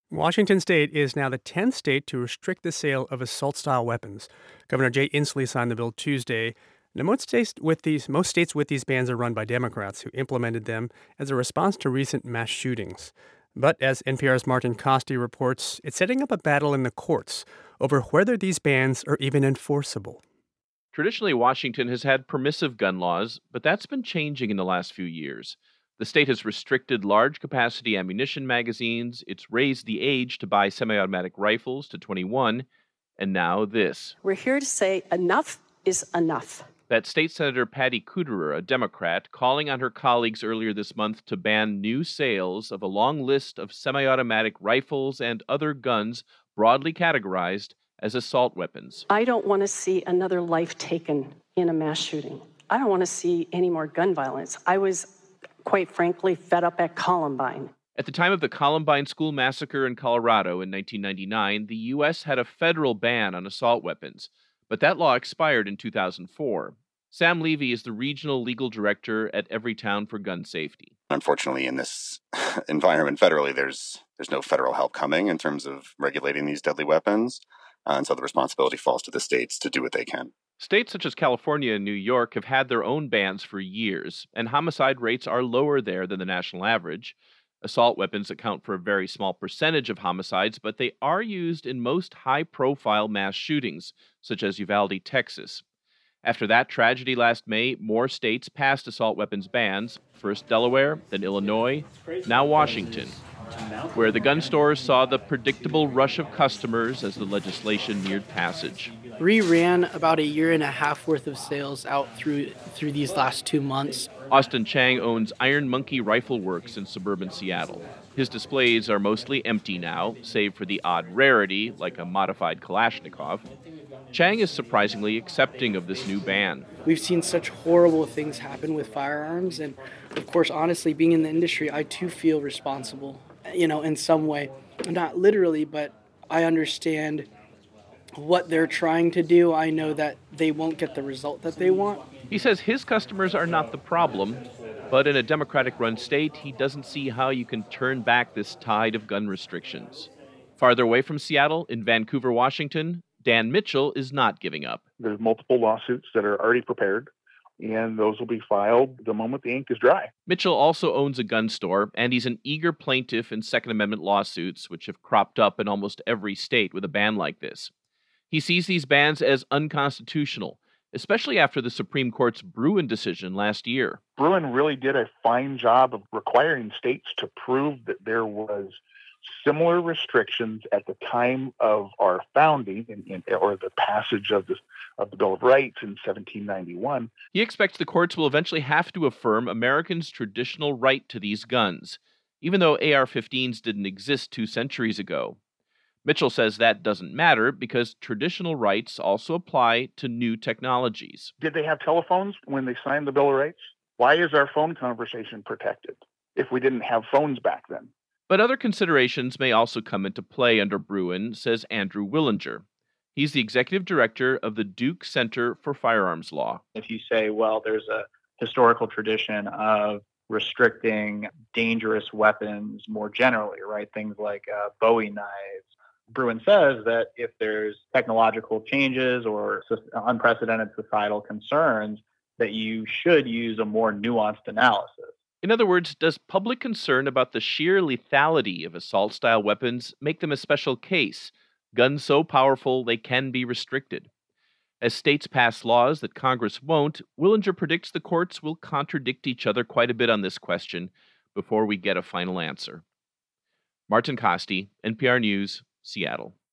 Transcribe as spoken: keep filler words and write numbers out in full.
Washington state is now the tenth state to restrict the sale of assault style weapons. Governor Jay Inslee signed the bill Tuesday. Now, most states with these most states with these bans are run by Democrats who implemented them as a response to recent mass shootings. But as N P R's Martin Costi reports, it's setting up a battle in the courts over whether these bans are even enforceable. Traditionally, Washington has had permissive gun laws, but that's been changing in the last few years. The state has restricted large capacity ammunition magazines, it's raised the age to buy semi automatic rifles to twenty-one, and now this. We're here to say enough is enough. That State Senator Patty Kuderer, a Democrat, calling on her colleagues earlier this month to ban new sales of a long list of semi automatic rifles and other guns broadly categorized as assault weapons. I don't want to see another life taken in a mass shooting. I don't want to see any more gun violence. I was, quite frankly, fed up at Columbine. At the time of the Columbine school massacre in Colorado in nineteen ninety-nine, the U S had a federal ban on assault weapons, but that law expired in two thousand four. Sam Levy is the regional legal director at Everytown for Gun Safety. Unfortunately, in this environment federally, there's there's no federal help coming in terms of regulating these deadly weapons. Uh, and so the responsibility falls to the states to do what they can. States such as California and New York have had their own bans for years, and homicide rates are lower there than the national average. Assault weapons account for a very small percentage of homicides, but they are used in most high-profile mass shootings, such as Uvalde, Texas. After that tragedy last May, more states passed assault weapons bans, first Delaware, then Illinois, now Washington, where the gun stores saw the predictable rush of customers as the legislation neared passage. We ran about a year and a half worth of sales out through through these last two months. Austin Chang owns Iron Monkey Rifle Works in suburban Seattle. His displays are mostly empty now, save for the odd rarity, like a modified Kalashnikov. Chang is surprisingly accepting of this new ban. We've seen such horrible things happen with firearms, and of course, honestly, being in the industry, I too feel responsible, you know, in some way. Not literally, but I understand what they're trying to do. I know that they won't get the result that they want. He says his customers are not the problem, but in a Democratic-run state, he doesn't see how you can turn back this tide of gun restrictions. Farther away from Seattle, in Vancouver, Washington, Dan Mitchell is not giving up. There's multiple lawsuits that are already prepared, and those will be filed the moment the ink is dry. Mitchell also owns a gun store, and he's an eager plaintiff in Second Amendment lawsuits, which have cropped up in almost every state with a ban like this. He sees these bans as unconstitutional, especially after the Supreme Court's Bruen decision last year. Bruen really did a fine job of requiring states to prove that there was similar restrictions at the time of our founding in, in, or the passage of the, of the Bill of Rights in seventeen ninety-one. He expects the courts will eventually have to affirm Americans' traditional right to these guns, even though A R fifteens didn't exist two centuries ago. Mitchell says that doesn't matter because traditional rights also apply to new technologies. Did they have telephones when they signed the Bill of Rights? Why is our phone conversation protected if we didn't have phones back then? But other considerations may also come into play under Bruen, says Andrew Willinger. He's the executive director of the Duke Center for Firearms Law. If you say, well, there's a historical tradition of restricting dangerous weapons more generally, right? Things like uh, Bowie knives. Bruen says that if there's technological changes or unprecedented societal concerns, that you should use a more nuanced analysis. In other words, does public concern about the sheer lethality of assault-style weapons make them a special case, guns so powerful they can be restricted? As states pass laws that Congress won't, Willinger predicts the courts will contradict each other quite a bit on this question before we get a final answer. Martin Costi, N P R News, Seattle.